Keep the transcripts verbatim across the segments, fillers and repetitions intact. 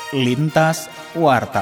Lintas Warta.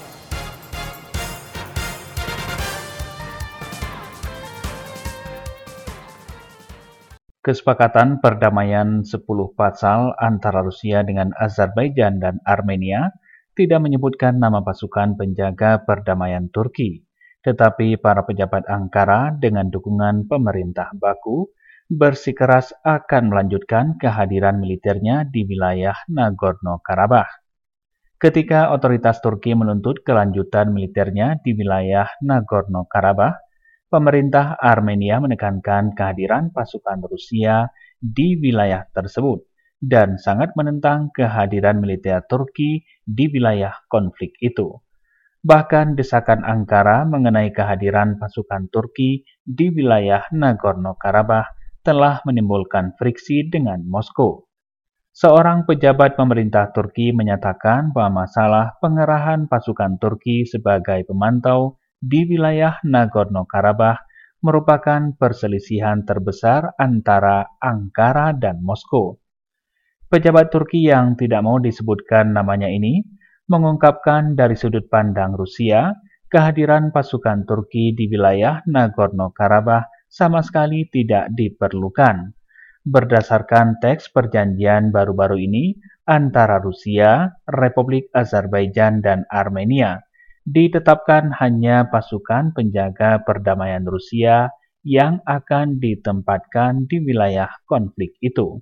Kesepakatan perdamaian sepuluh pasal antara Rusia dengan Azerbaijan dan Armenia tidak menyebutkan nama pasukan penjaga perdamaian Turki, tetapi para pejabat Ankara dengan dukungan pemerintah Baku bersikeras akan melanjutkan kehadiran militernya di wilayah Nagorno-Karabakh. Ketika otoritas Turki menuntut kelanjutan militernya di wilayah Nagorno-Karabakh, pemerintah Armenia menekankan kehadiran pasukan Rusia di wilayah tersebut dan sangat menentang kehadiran militer Turki di wilayah konflik itu. Bahkan desakan Ankara mengenai kehadiran pasukan Turki di wilayah Nagorno-Karabakh telah menimbulkan friksi dengan Moskow. Seorang pejabat pemerintah Turki menyatakan bahwa masalah pengerahan pasukan Turki sebagai pemantau di wilayah Nagorno-Karabakh merupakan perselisihan terbesar antara Ankara dan Moskow. Pejabat Turki yang tidak mau disebutkan namanya ini mengungkapkan dari sudut pandang Rusia, kehadiran pasukan Turki di wilayah Nagorno-Karabakh sama sekali tidak diperlukan. Berdasarkan teks perjanjian baru-baru ini antara Rusia, Republik Azerbaijan, dan Armenia, ditetapkan hanya pasukan penjaga perdamaian Rusia yang akan ditempatkan di wilayah konflik itu.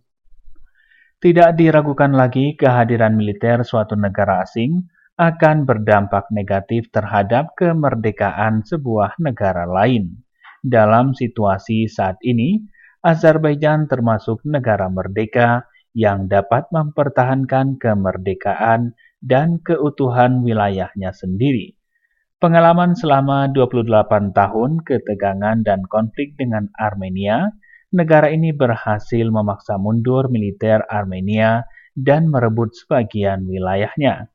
Tidak diragukan lagi kehadiran militer suatu negara asing akan berdampak negatif terhadap kemerdekaan sebuah negara lain. Dalam situasi saat ini, Azerbaijan termasuk negara merdeka yang dapat mempertahankan kemerdekaan dan keutuhan wilayahnya sendiri. Pengalaman selama dua puluh delapan tahun ketegangan dan konflik dengan Armenia, negara ini berhasil memaksa mundur militer Armenia dan merebut sebagian wilayahnya.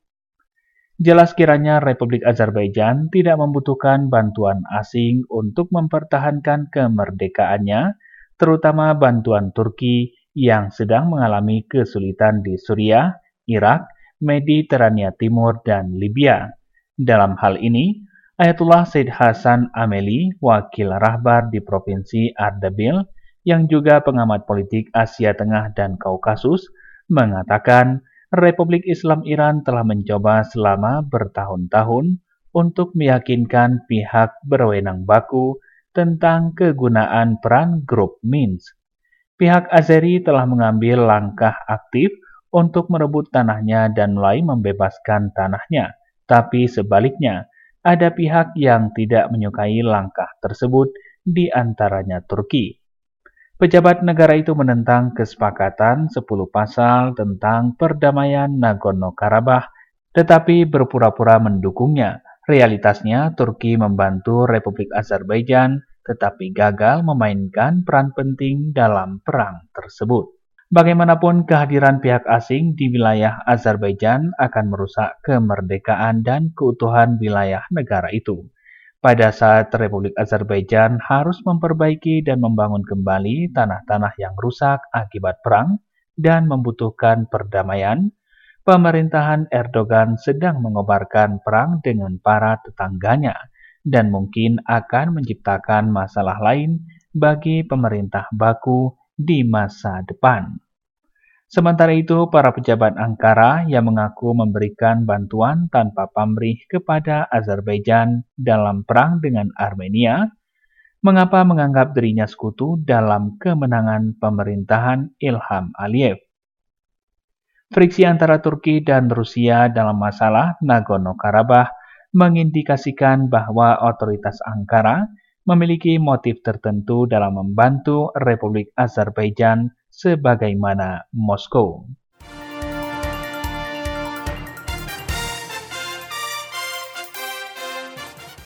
Jelas kiranya Republik Azerbaijan tidak membutuhkan bantuan asing untuk mempertahankan kemerdekaannya, terutama bantuan Turki yang sedang mengalami kesulitan di Suriah, Irak, Mediterania Timur, dan Libya. Dalam hal ini, Ayatullah Said Hasan Ameli, wakil rahbar di Provinsi Ardabil, yang juga pengamat politik Asia Tengah dan Kaukasus, mengatakan Republik Islam Iran telah mencoba selama bertahun-tahun untuk meyakinkan pihak berwenang Baku tentang kegunaan peran grup Minsk. Pihak Azeri telah mengambil langkah aktif untuk merebut tanahnya dan mulai membebaskan tanahnya. Tapi sebaliknya, ada pihak yang tidak menyukai langkah tersebut, di antaranya Turki. Pejabat negara itu menentang kesepakatan sepuluh pasal tentang perdamaian Nagorno-Karabakh, tetapi berpura-pura mendukungnya. Realitasnya, Turki membantu Republik Azerbaijan, tetapi gagal memainkan peran penting dalam perang tersebut. Bagaimanapun, kehadiran pihak asing di wilayah Azerbaijan akan merusak kemerdekaan dan keutuhan wilayah negara itu. Pada saat Republik Azerbaijan harus memperbaiki dan membangun kembali tanah-tanah yang rusak akibat perang dan membutuhkan perdamaian, pemerintahan Erdogan sedang mengobarkan perang dengan para tetangganya dan mungkin akan menciptakan masalah lain bagi pemerintah Baku di masa depan. Sementara itu, para pejabat Ankara yang mengaku memberikan bantuan tanpa pamrih kepada Azerbaijan dalam perang dengan Armenia, mengapa menganggap dirinya sekutu dalam kemenangan pemerintahan Ilham Aliyev. Friksi antara Turki dan Rusia dalam masalah Nagorno-Karabakh mengindikasikan bahwa otoritas Ankara memiliki motif tertentu dalam membantu Republik Azerbaijan sebagaimana Moskow.